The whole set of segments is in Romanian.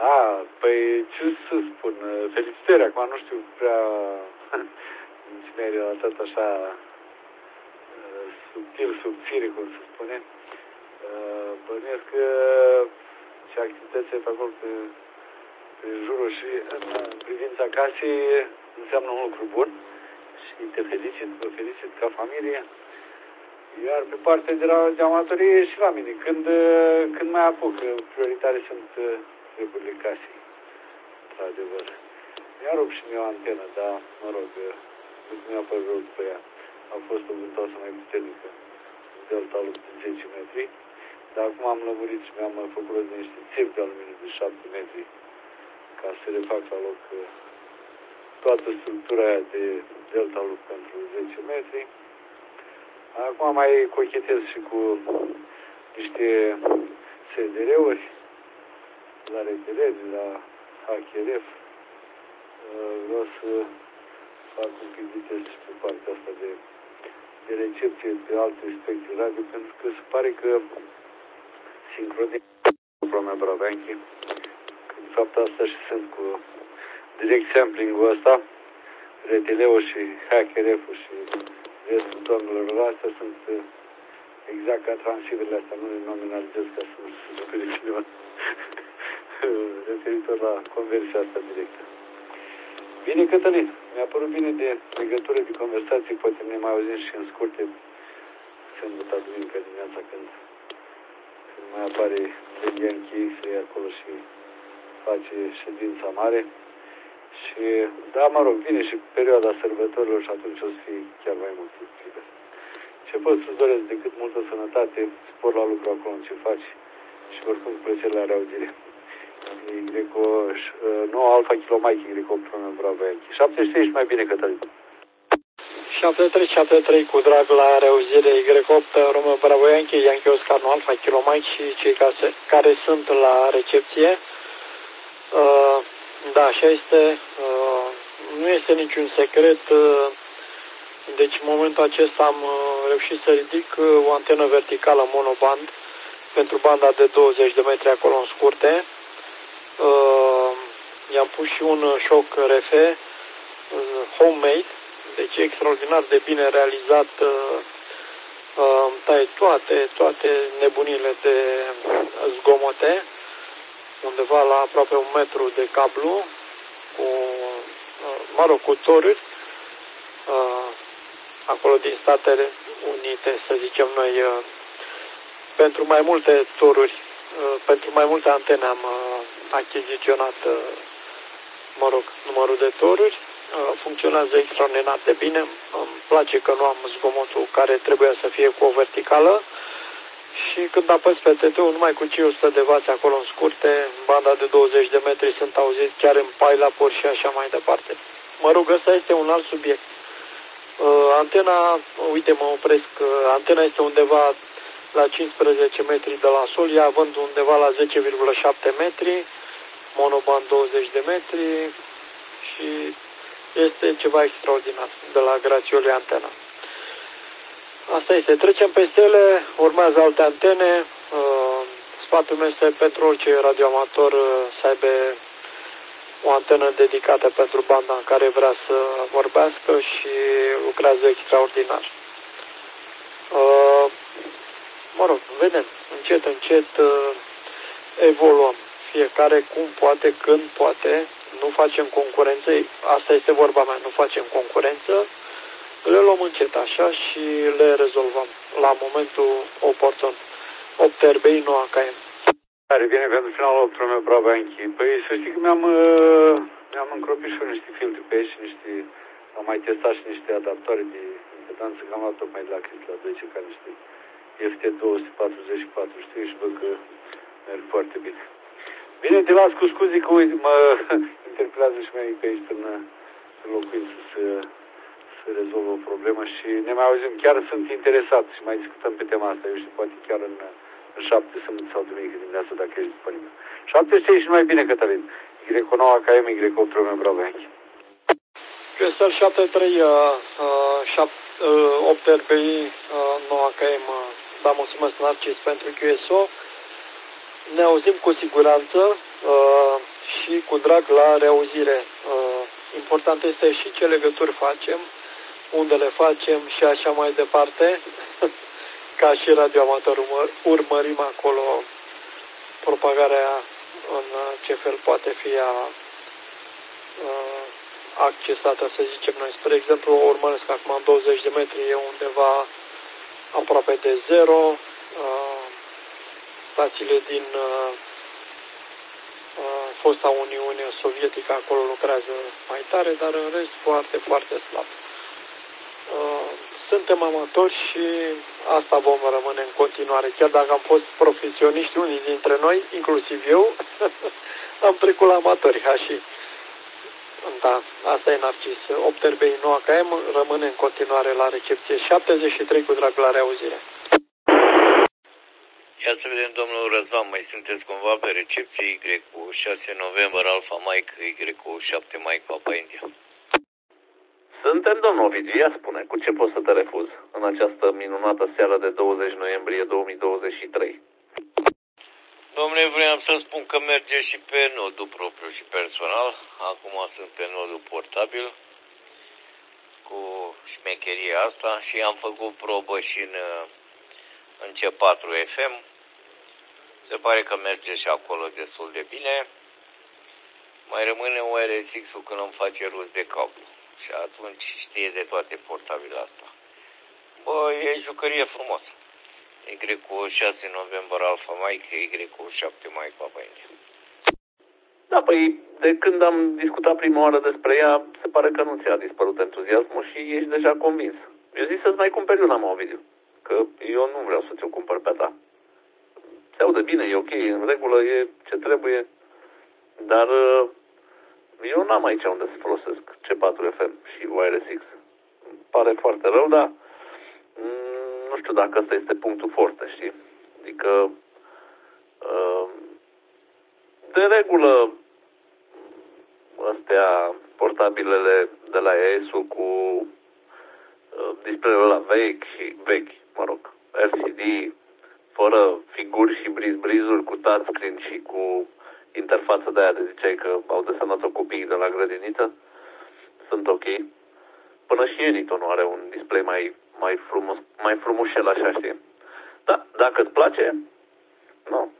Păi ce să spun, felicitări, acum nu știu prea cine ai relatat așa subtil, subțire, cum se spune. Bănuiesc că și activitățile pe acolo, pe jurul și în privința casei, înseamnă un lucru bun și vă felicit ca familie. Iar pe partea de amatorie și la mine, când mai apuc, prioritare sunt treburile casei, într-adevăr. Mi-a rupt și mie o antenă, dar, mă rog, nu mi-a părut rău după ea. A fost o vântoasă mai puternică, delta lui de 10 metri, dar acum am lămurit și mi-am făcut de niște țevi de aluminiu de 7 metri, ca să refac la loc toată structura aia de delta lui pentru 10 metri. Acum mai cochetez și cu niște SDR-uri la RTL, la HRF. Vreau să fac un pic de test și pe partea asta de recepție pe alte spectre radio, pentru că se pare că sincronizez cu Promea Braveanchi, că de fapt asta și sunt cu direct sampling-ul ăsta, RTL-ul și HRF-ul și restul tonelor astea sunt exact ca transceverile astea, nu le nominalizez ca să nu se supere cineva referitor la conversia asta directă. Bine, Cătălin, mi-a părut bine de legătură de conversații, poate ne mai auzim și în scurte sâmbătă, duminică dimineața, când mai apare Bianchi X-ray acolo și face ședința mare. Și, da, mă rog, vine și perioada sărbătorilor și atunci o să fie chiar mai mult liber. Ce pot să-ți doresc decât multă sănătate, spor la lucru acolo în ce faci și oricum plăcere la reauzire. Nu Alfa Kilo Mike, Y8 Bravo Yankee. 73 și mai bine, Cătălin. 73 cu drag la reauzire Y8 Romeo Bravo Yankee, Yankee Oscar nu Alfa Kilo Mike și cei care sunt la recepție. Da, așa este. Nu este niciun secret. Deci în momentul acesta am reușit să ridic o antenă verticală monoband pentru banda de 20 de metri acolo în scurte. I-am pus și un șoc RF homemade, deci extraordinar de bine realizat. Îmi taie toate nebunile de zgomote, undeva la aproape 1 metru de cablu, cu toruri, acolo din Statele Unite, să zicem noi, pentru mai multe toruri, pentru mai multe antene am achiziționat, numărul de toruri. Funcționează extraordinar de bine. Îmi place că nu am zgomotul care trebuia să fie cu o verticală. Și când apăs pe TT-ul, numai cu cei 100 de vați acolo în scurte, banda de 20 de metri sunt auziți chiar în pilapuri și așa mai departe. Mă rog, ăsta este un alt subiect. Antena, uite, mă opresc, antena este undeva la 15 metri de la sol, ea având undeva la 10,7 metri, monoband 20 de metri și este ceva extraordinar de la Grațioli antena. Asta este. Trecem peste ele, urmează alte antene. Sfatul meu este pentru orice radioamator să aibă o antenă dedicată pentru banda în care vrea să vorbească și lucrează extraordinar. Mă rog, vedem. Încet evoluăm. Fiecare cum poate, când poate. Nu facem concurență. Asta este vorba mea. Nu facem concurență. Le luăm încet așa și le rezolvăm la momentul oportun. 8 RBI, nu AKM. Care vine pentru finalul 8 meu Bravo Yankee. Păi să știi că mi-am încropit și eu niște filtre pe aici, am mai testat și niște adaptoare de impedanță, că am luat tocmai de la Cris la 12 ca niște FT244, știi, și văd că merg foarte bine. Bine, te las cu scuze că uite, mă interpelează și mie pe aici până locuință să rezolvă o problemă și ne mai auzim. Chiar sunt interesat și mai discutăm pe tema asta. Eu știu, poate chiar în 7 sâmbătă sau duminică dimineața, dacă ești după nimeni. 76 și mai bine, Cătălin. Y9 AKM, Y8 Romeo Bravo Yankee. QSL 73, 8 RBI, 9 AKM. Da, mulțumesc, Narcis, pentru QSO. Ne auzim cu siguranță. și cu drag la reauzire. Important este și ce legături facem, unde le facem și așa mai departe. Ca și radioamator urmărim acolo propagarea în ce fel poate fi accesată, să zicem noi. Spre exemplu, urmăresc acum în 20 de metri, e undeva aproape de zero. Stațiile din fosta Uniune Sovietică acolo lucrează mai tare, dar în rest foarte, foarte slab. Suntem amatori și asta vom rămâne în continuare. Chiar dacă am fost profesioniști, unii dintre noi, inclusiv eu, am trecut la amatori, și da, asta e Narcis. 8 RBI nu AKM, rămâne în continuare la recepție 73 cu drag la reauzire. Ia să vedem, domnul Răzvan, mai sunteți cumva pe recepție Y cu 6 November Alpha Mike, Y cu 7 Mike Papa India? Suntem, domnul Ovidiu, ia spune, cu ce pot să te refuz în această minunată seară de 20 noiembrie 2023? Domnule, vreau să spun că merge și pe nodul propriu și personal. Acum sunt pe nodul portabil cu șmecheria asta și am făcut probă și în C4 FM. Se pare că merge și acolo destul de bine. Mai rămâne ORSX-ul când îmi face rost de cablu. Și atunci știe de toate portabile asta. Bă, e jucărie frumoasă. Y cu 6 November Alpha Mike, Y cu 7 Mike Papa India. Da, păi de când am discutat prima oară despre ea, se pare că nu ți-a dispărut entuziasmul și ești deja convins. Eu zic să-ți mai cumperi una, mă, Ovidiu, că eu nu vreau să ți-o cumpăr pe ta. Se aude bine, e ok, în regulă, e ce trebuie, dar eu n-am aici unde să folosesc C4 FM și WireSX. Îmi pare foarte rău, dar nu știu dacă ăsta este punctul forte, știi? Adică, de regulă, astea, portabilele de la ESU cu display-ul ăla vechi, LCD, fără figuri și briz-brizuri, cu touchscreen și cu interfață de aia de ziceai că au desenat-o copiii de la grădiniță, sunt ok. Până și Eniton are un display mai frumușel așa, știi? Da, dacă îți place, nu.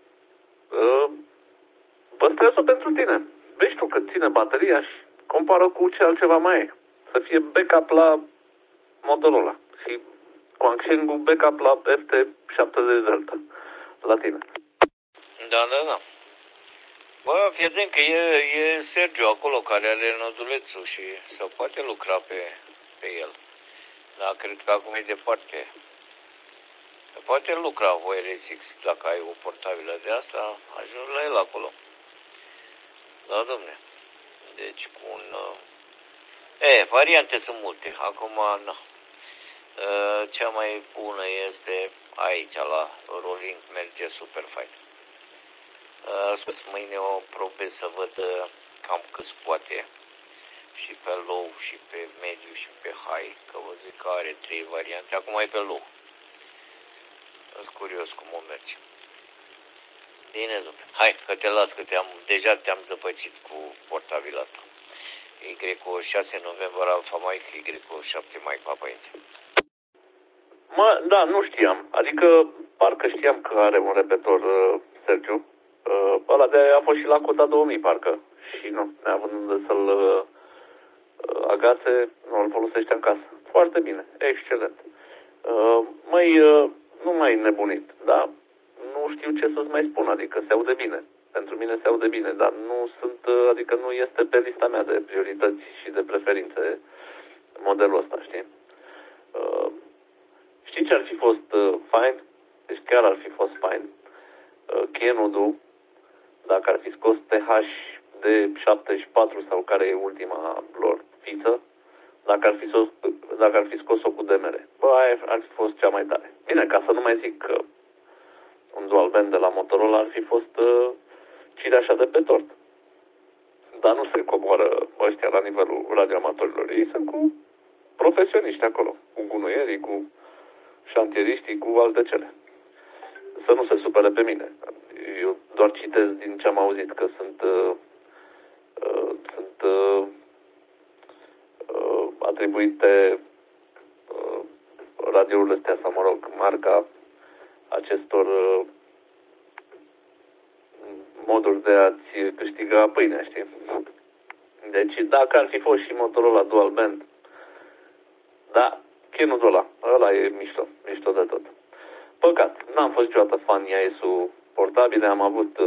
Păstrează-o pentru tine. Vezi tu că ține bateria și compară cu ce altceva mai e. Să fie backup la Motorola și Quansheng backup la FT70 Delta la tine. Da. Bă, fii atent că e Sergiu acolo care are nodulețul și se poate lucra pe el. Dar cred că acum e departe. Se poate lucra ORSX dacă ai o portabilă de asta, ajungi la el acolo. Da, domne. Deci cu un... variante sunt multe. Acum, na. Cea mai bună este aici, la Rolling, merge super fain. Spus mâine o probe să văd cam cât poate și pe low și pe mediu și pe high, că vă zic că are 3 variante, acum e pe low. Sunt curios cum o merge. Bine, domnule. Hai, că te las, că deja te-am zăpăcit cu portabila asta. Y cu 6 November Alpha Mike, Y cu 7 Mike Papa India. Da, nu știam. Adică, parcă știam că are un repetor Sergiu. Ăla de a fost și la cota 2000, parcă. Și nu, neavând unde să-l agațe, nu îl folosește în casă. Foarte bine, excelent. Nu mai nebunit, da? Nu știu ce să-ți mai spun, adică se aude bine. Pentru mine se aude bine, dar adică nu este pe lista mea de priorități și de preferințe modelul ăsta, știi? Știi ce ar fi fost fine? Deci chiar ar fi fost fine. Kenwood-ul, dacă ar fi scos TH de 74 sau care e ultima lor fiță, dacă ar fi scos-o cu DMR. Bă, aia ar fi fost cea mai tare. Bine, ca să nu mai zic că un dual band de la Motorola ar fi fost cireașa de pe tort. Dar nu se coboară ăștia la nivelul radioamatorilor. Ei sunt cu profesioniști acolo, cu gunoierii, cu șantieriștii, cu alte cele. Să nu se supere pe mine. Eu doar citesc din ce am auzit că sunt distribuite radiourile astea, sau mă rog, marca acestor moduri de a-ți câștiga pâinea, știi? Deci dacă ar fi fost și Motorola Dual Band, da, chinul ăla e mișto de tot. Păcat, n-am fost niciodată fan IAS-ul portabile, am avut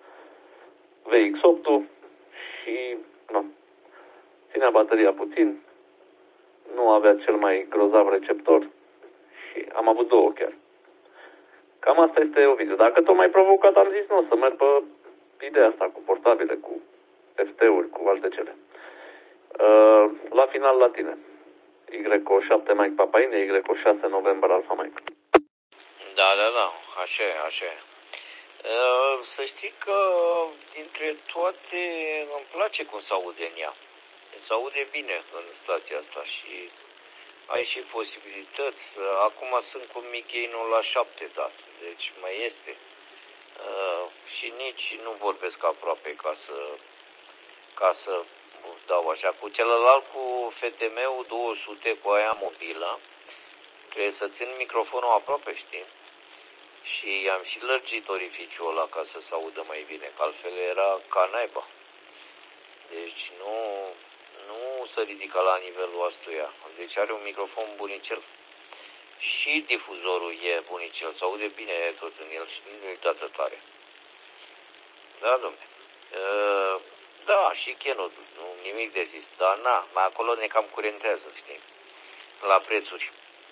VX8-ul și ținea bateria puțin, nu avea cel mai grozav receptor și am avut două chiar. Cam asta este o video. Dacă tot mai provocat, am zis, nu o să merg pe ideea asta cu portabile, cu FT-uri, cu alte cele. La final la tine. YO7 Mike Papa India, YO6 November Alpha Mike. Da, așa e. Să știi că dintre toate îmi place cum se aude în ea. Se aude bine în stația asta și ai și posibilități. Acum sunt cu mic-gain-ul la 7 dat, deci mai este. Și nici nu vorbesc aproape ca să dau așa. Cu celălalt, cu FTM-ul 200, cu aia mobilă, trebuie să țin microfonul aproape, știi? Și am și lărgit orificiul ăla ca să se audă mai bine, că altfel era ca naiba. Deci nu se ridică la nivelul astuia. Deci are un microfon bunicel. Și difuzorul e bunicel, se aude bine tot în el și nu-i dată tare. Da, domne. Da, și Canon, nu nimic de zis, dar mai acolo ne cam curentează, știi, la prețuri.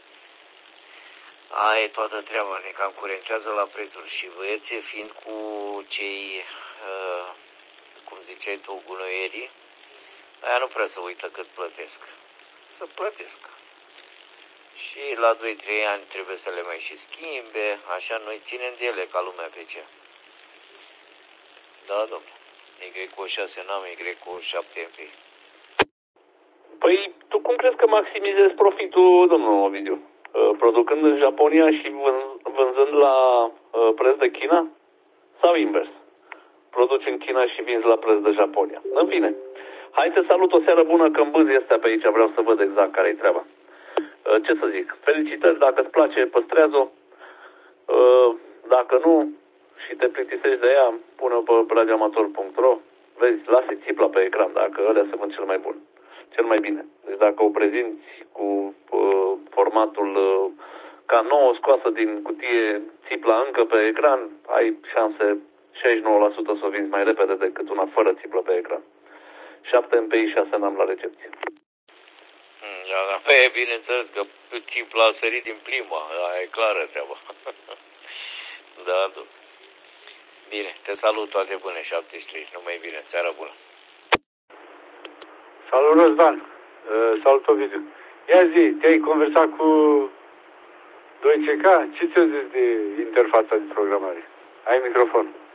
Aia e toată treaba, ne cam curentează la prețuri și băieții fiind cu cei, cum ziceai tu, gunoierii, aia nu prea se uită cât plătesc. Să plătesc. Și la 2-3 ani trebuie să le mai și schimbe, așa noi ținem de ele ca lumea pe ce. Da, domnule. YO6 n-am, YO7 MP. Păi, tu cum crezi că maximizezi profitul, domnul Ovidiu? Producând în Japonia și vânzând la preț de China? Sau invers? Produci în China și vinzi la preț de Japonia. În fine, hai te salut, o seară bună, că îmbâzi este pe aici, vreau să văd exact care-i treaba. Ce să zic? Felicitări, dacă îți place, păstrează-o. Dacă nu și te plictisești de ea, pune-o pe radioamator.ro. Vezi, lasă țipla pe ecran, dacă ălea se vând cel mai bun. Cel mai bine. Deci dacă o prezinți cu formatul ca nouă, scoasă din cutie, țipla încă pe ecran, ai șanse 69% să o vinzi mai repede decât una fără țiplă pe ecran. 7 MPI, 6 n-am la recepție. Da, păi, bineînțeles că țipla a sărit din prima, da, e clară treaba. Da. Bine, te salut, toate bune, 73, numai bine, seara bună. Salut, Răzvan. Salut, Ovidiu. Ia zi, te-ai conversat cu 2CK? Ce ți-a zis de interfața de programare? Ai microfon.